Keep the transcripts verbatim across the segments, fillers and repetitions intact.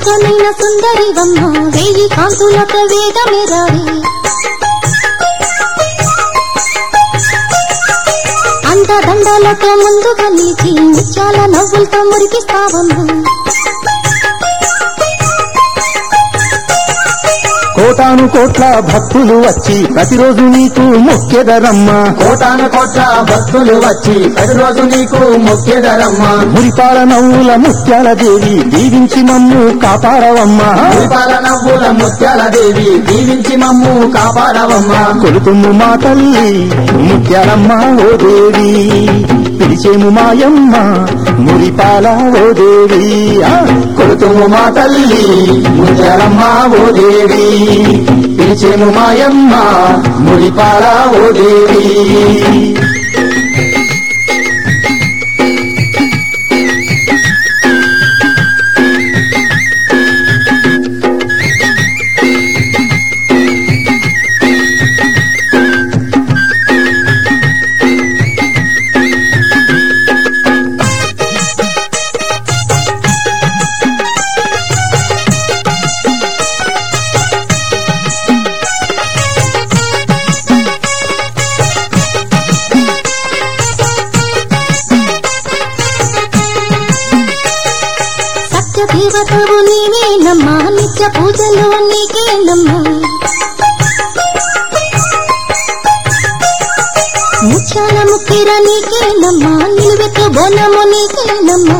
అందమైన సుందరివమ్మ వేయి కాంతులతో వేదమెరావి అందదండాలతో ముందుగా నిలిచి ముత్యాల నవ్వులతో మురికిస్తావమ్మ కోటాను కోట్ల భక్తులు వచ్చి ప్రతిరోజు నీకు మొక్కెదరమ్మ కోటాను కోట్ల భక్తులు వచ్చి ప్రతిరోజు నీకు మొక్కెదరమ్మ మురిపాల నవ్వుల ముత్యాల దేవి దీవించి మమ్ము కాపాడవమ్మ మురిపాల నవ్వుల ముత్యాల దేవి దీవించి మమ్ము కాపాడవమ్మ కొలుతుము మా తల్లి ముత్యాలమ్మ ఓ దేవి పిలిచేము మాయమ్మ మురిపాల ఓ దేవి కొలుతుము మా తల్లి ముత్యాలమ్మ ఓ దేవి పిలిచేము మాయమ్మ మురిపాల ఓ దేవి దేవతవు నీవేనమ్మా నిత్య పూజలు నీకేనమ్మా ముత్యాల ముక్కిర నీకేనమ్మా నిలువెత్తు బోనము నీకేనమ్మా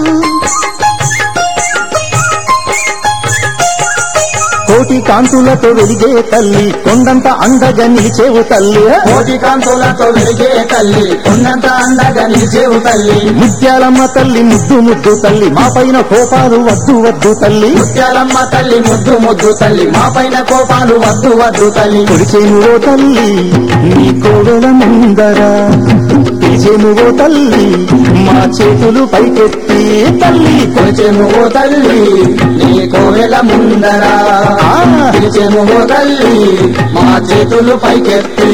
కోటి కాంతులతో వెలిగే తల్లి కొండంత అండగా నిలిచేవు తల్లి కోటి కాంతులతో వెలిగే తల్లి కొండంత అండగా నిలిచేవు తల్లి ముత్యాలమ్మ తల్లి ముద్దు ముద్దు తల్లి మా పైన కోపాలు వద్దు వద్దు తల్లి ముత్యాలమ్మ తల్లి ముద్దు ముద్దు తల్లి మా పైన కోపాలు వద్దు వద్దు తల్లి కొలిచేము ఓ తల్లి నీ కోవెల ముందర పిలిచేము ఓ తల్లి మా చేతులు పైకెత్తి తల్లి కొలిచేము ఓ తల్లి నీ కోవెల ముందర పిలిచేము ఓ తల్లి మా చేతులు పైకెత్తి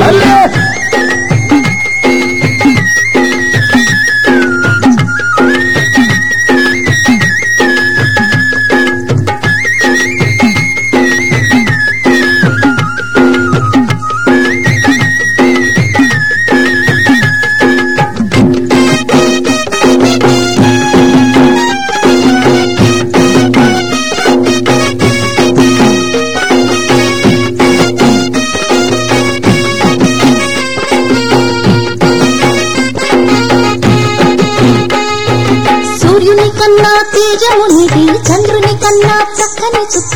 సూర్యుని కన్నా తేజమునిది చంద్రుని కన్నా చక్కని చుక్క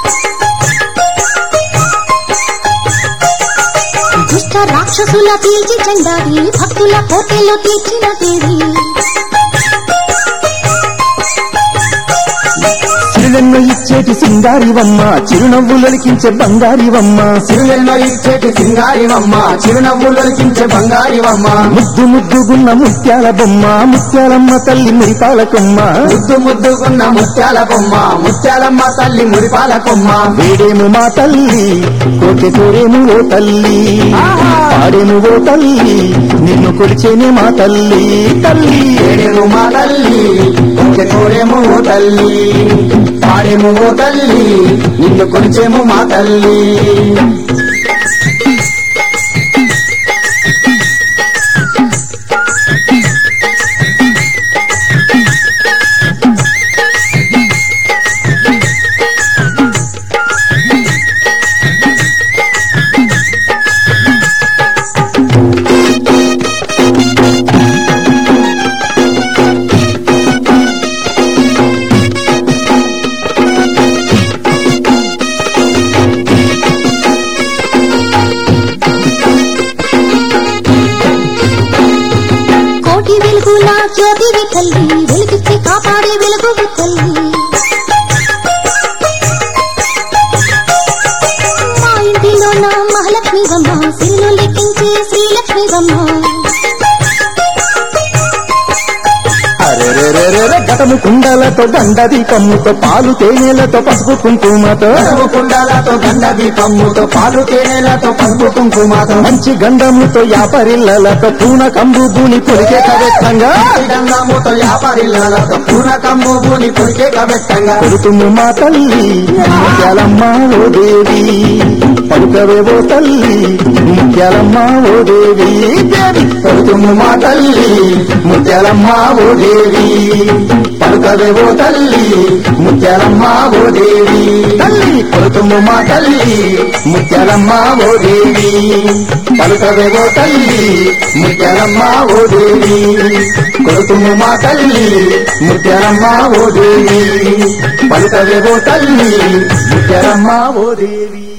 దుష్ట రాక్షసుల తీర్చి చెండాడి భక్తుల కోటెలు తీర్చిన దేవి సిరిలెన్నో ఇచ్చేటి సింగారివమ్మ చిరునవ్వులొలికించే బంగారివమ్మ సిరులెన్నో ఇచ్చేటి సింగారివమ్మ చిరునవ్వులొలికించే బంగారివమ్మ ముద్దు ముద్దుగున్న ముత్యాల బొమ్మ ముత్యాలమ్మ తల్లి మురిపాల కొమ్మ ముద్దు ముద్దుగున్న ముత్యాల బొమ్మ ముత్యాలమ్మ తల్లి మురిపాల కొమ్మ వేడేము మా తల్లి కోటి కోరేము ఓ తల్లి పాడేము ఓ తల్లి నిన్ను కొలిచేనే మా తల్లి తల్లి ఏడేము మా తల్లి కోటి కోరేము ఓ తల్లి పాడేము ఓ తల్లి నిన్ను కొలిచేము మా తల్లి కోటి వెలుగులా జ్యోతివి తల్లి వెలిగించి కాపాడే వెలుగు తల్లి మా ఇంటిలో నా మహాలక్ష్మివమ్మ సిరులు లెక్కించే శ్రీలక్ష్మివమ్మ ఘటము కుండలతో గండ దీపముతో పాలు తేనెలతో పసుపు కుంకుమతో పసుపు కుండాలతో గండ దీపముతో పాలు తేనెలతో పసుపు కుంకుమతో మంచి గంధముతో యాపరిల్లలతో పూన కంబు భూని పొలికే కవెత్తంగా గంధముతో వ్యాపారిల్లలతో పూన కంబు భూని పొలికే కవెత్తంగా కొడుతుము మా తల్లి ముత్యాలమ్మ ఓ దేవి పలుకవేవో తల్లి ముత్యాలమ్మ ఓ దేవి దేవి పలుకుము మా తల్లి ముత్యాలమ్మ ఓ దేవి పలుకవేవో తల్లి ముత్యాలమ్మ ఓ దేవి తల్లి పలుకుము మా తల్లి ముత్యాలమ్మ ఓ దేవి పలుకవేవో తల్లి ముత్యాలమ్మ ఓ దేవి కొడుకుము మా తల్లి ముత్యాలమ్మ ఓ దేవి పలుకవేవో తల్లి ముత్యాలమ్మ ఓ దేవి